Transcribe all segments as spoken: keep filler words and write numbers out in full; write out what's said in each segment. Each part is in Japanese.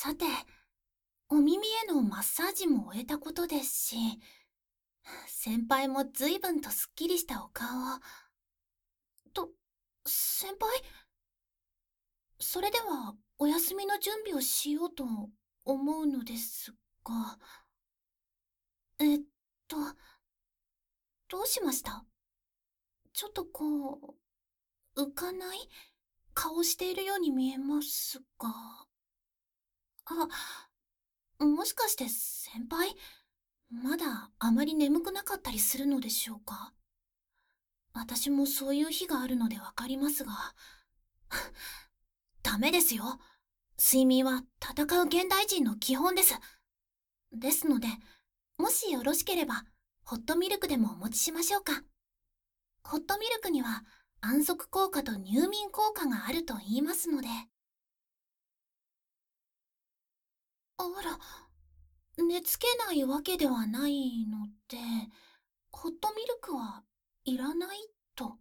さて、お耳へのマッサージも終えたことですし、先輩も随分とすっきりしたお顔を。と、先輩、それではお休みの準備をしようと思うのですが、えっと、どうしました？ちょっとこう、浮かない顔しているように見えますが。あ、もしかして先輩、まだあまり眠くなかったりするのでしょうか？私もそういう日があるのでわかりますが。ダメですよ。睡眠は戦う現代人の基本です。ですので、もしよろしければ、ホットミルクでもお持ちしましょうか。ホットミルクには安息効果と入眠効果があると言いますので。あら、寝つけないわけではないので、ホットミルクはいらないと。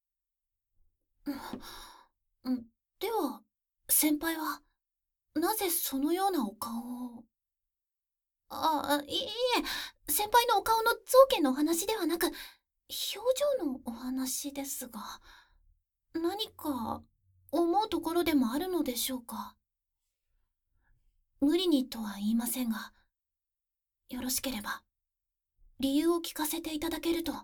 うん、では、先輩は、なぜそのようなお顔を。ああ、いいえ、先輩のお顔の造形のお話ではなく、表情のお話ですが、何か思うところでもあるのでしょうか。無理にとは言いませんが、よろしければ、理由を聞かせていただけると。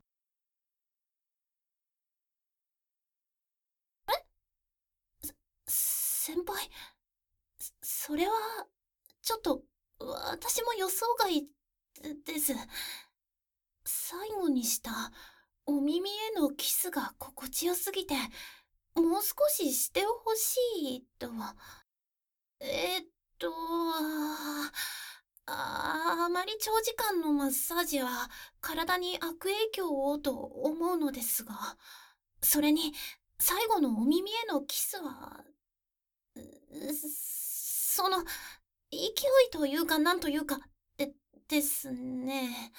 先輩、それは、ちょっと、私も予想外です。最後にしたお耳へのキスが心地よすぎて、もう少ししてほしいと。えーっと、あああまり長時間のマッサージは体に悪影響をと思うのですが、それに最後のお耳へのキスは、うその、勢いというかなんというか、で、ですね。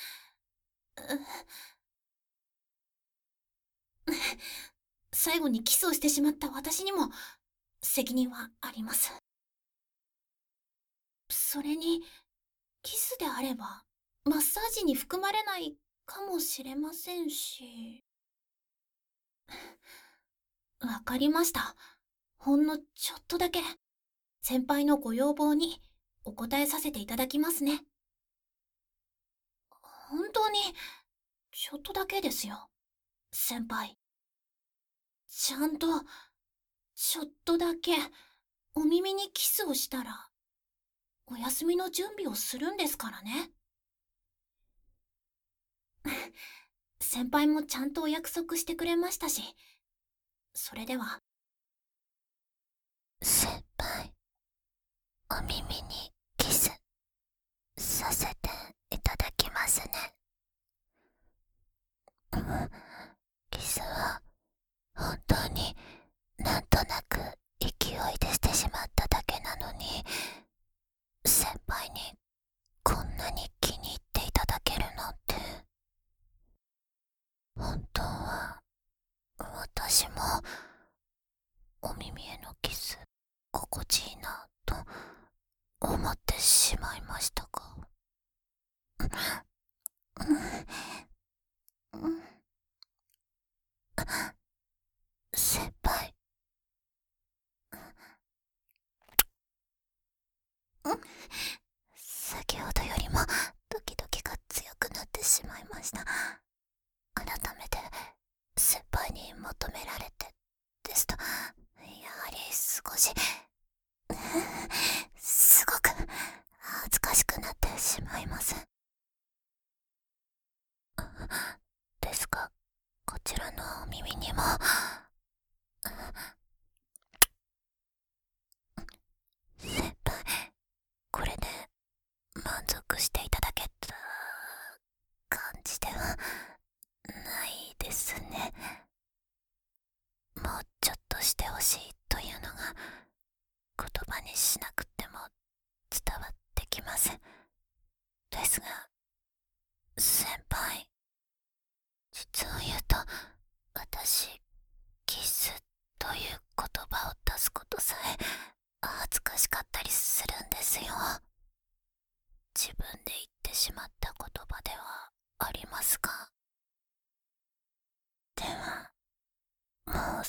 最後にキスをしてしまった私にも責任はあります。それに、キスであれば、マッサージに含まれないかもしれませんし。わかりました。ほんのちょっとだけ、先輩のご要望にお答えさせていただきますね。本当に、ちょっとだけですよ、先輩。ちゃんと、ちょっとだけ、お耳にキスをしたら、お休みの準備をするんですからね。先輩もちゃんとお約束してくれましたし、それでは。先輩、お耳にキスさせていただきますね。キスは本当になんとなく勢いでしてしまっただけなのに、先輩にこんなに気に入っていただけるなんて。本当は私もお耳へのキス心地いいなと思ってしまいましたが。先輩、先ほどよりもドキドキが強くなってしまいました。改めて先輩に求められてですと、やはり少しすごく恥ずかしくなってしまいます。ですが、こちらのお耳にも先輩、これで満足していただけた感じではないですね。もうちょっとしてほしいというのが言葉にしなくても伝わってきます。ですが、先輩、実を言うと、私、キスという言葉を出すことさえ恥ずかしかったりするんですよ。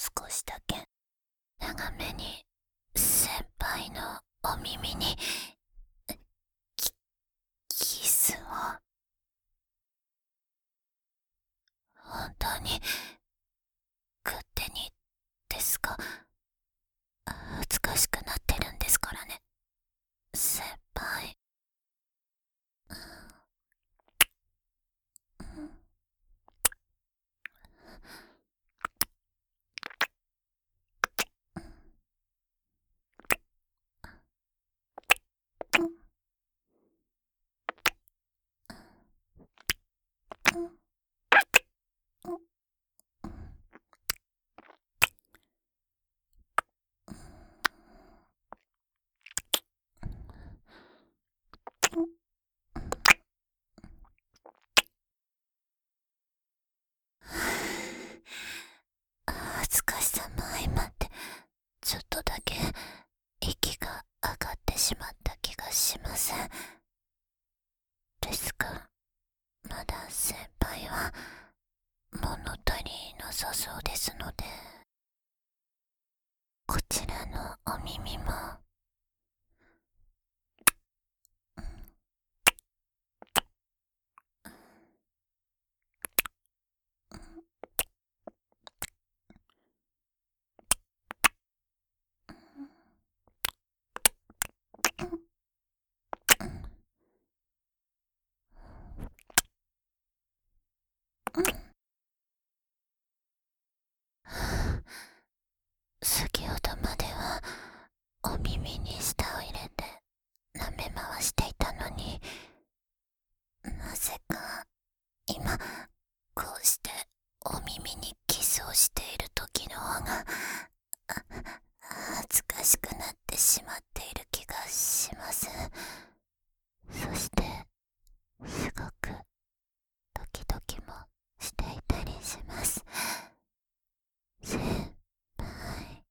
少しだけ長めに先輩のお耳にキキスを。本当に勝手にですか？恥ずかしくなってるんですからね、先輩。恥ずかしさも相まってちょっとだけ息が上がってしまった気がしません。ですがまだ先輩は物足りなさそうですので、こちらのお耳も先ほどまではお耳に舌を入れて舐め回していたのに、なぜか今こうしてお耳にキスをしている時の方が恥ずかしくなってしまっている気がします。そしてすごくドキドキもしていたりします。先輩。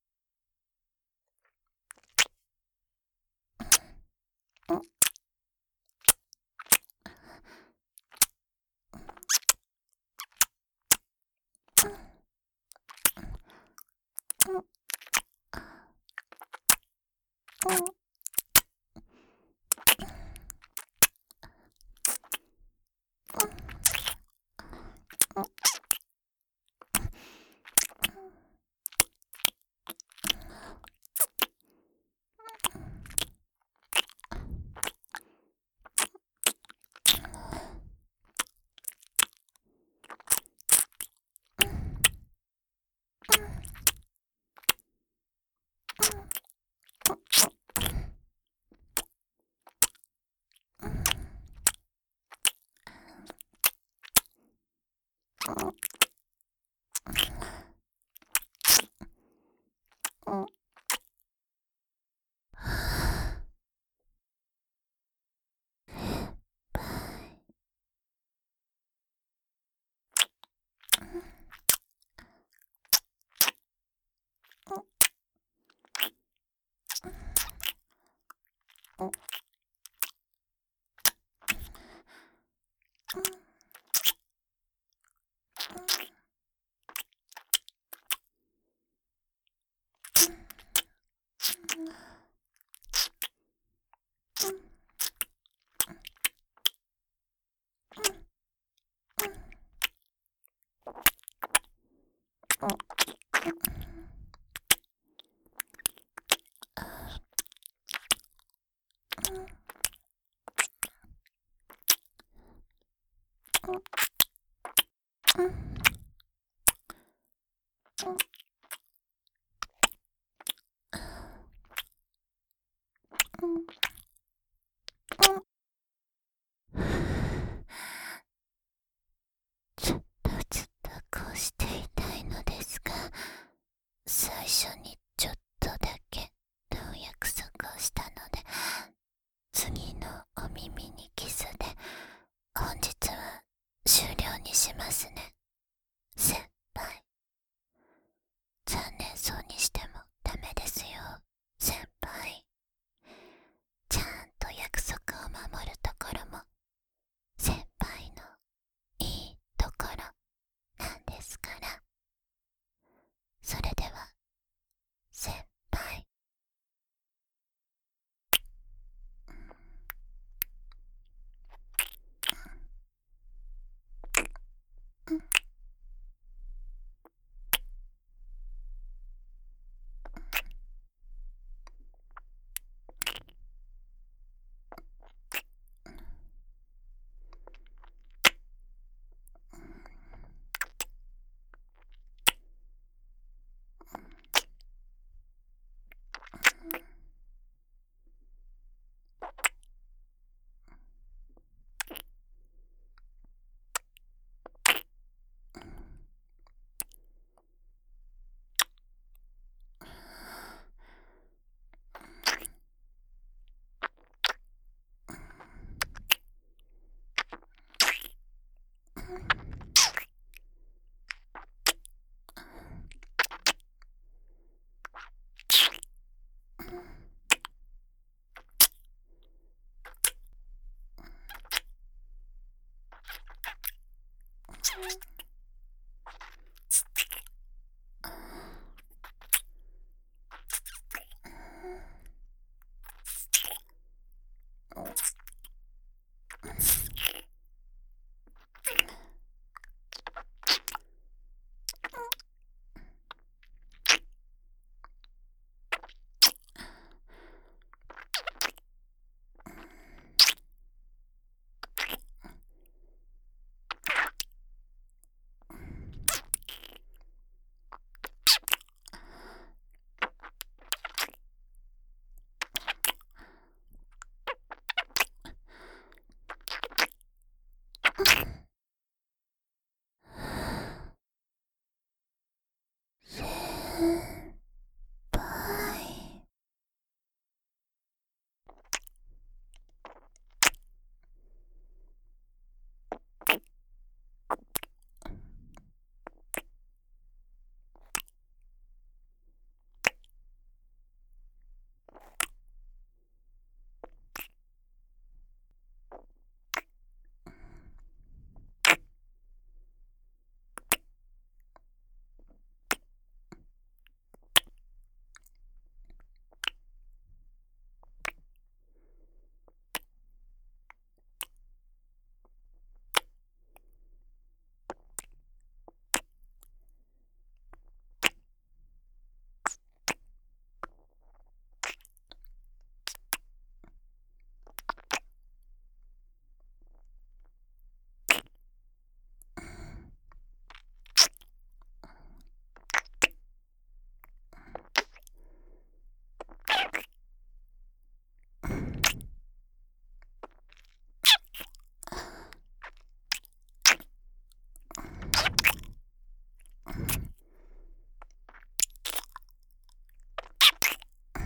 ちょっとちょっとこうしていたいのですが、最初にちょっとだけと約束をしたので、次のお耳にキスで本日は終了にしますね、先輩。残念そうにしてもダメですよ、先輩。ちゃんと約束を守るところも先輩のいいところなんですから。そ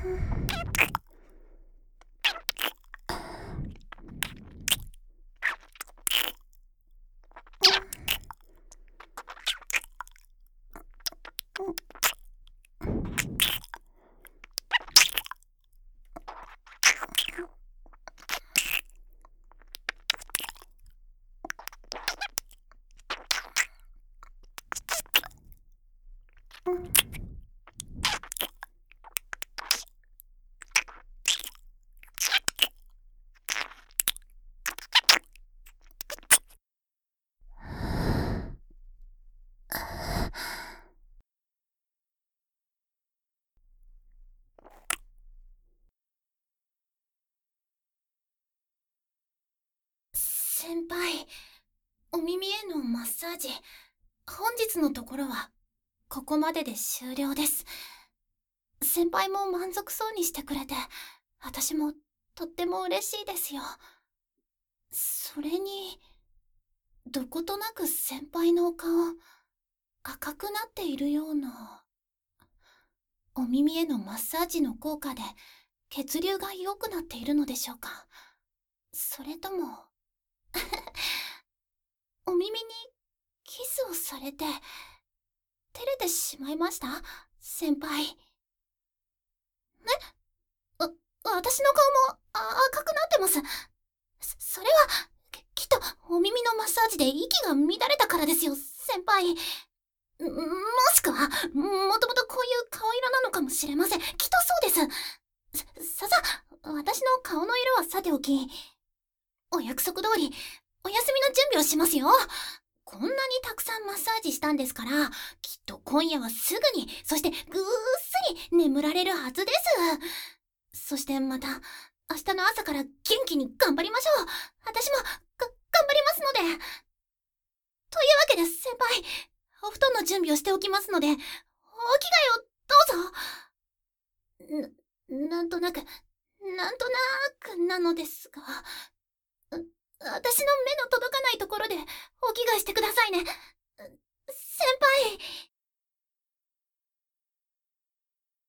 先輩、お耳へのマッサージ、本日のところはここまでで終了です。先輩も満足そうにしてくれて、私もとっても嬉しいですよ。それに、どことなく先輩のお顔、赤くなっているような。お耳へのマッサージの効果で血流が良くなっているのでしょうか。それともお耳にキスをされて照れてしまいました、先輩。え、わ私の顔もあ赤くなってます。そそれはき、きっとお耳のマッサージで息が乱れたからですよ、先輩。もしくはもともとこういう顔色なのかもしれません。きっとそうです。さささ、私の顔の色はさておき、お約束通りお休みの準備をしますよ。こんなにたくさんマッサージしたんですから、きっと今夜はすぐに、そしてぐーっすり眠られるはずです。そしてまた明日の朝から元気に頑張りましょう。私もが頑張りますので。というわけで先輩、お布団の準備をしておきますので、お着替えをどうぞ。な、なんとなく、なんとなくなのですが、私の目の届かないところでお着替えしてくださいね。先輩。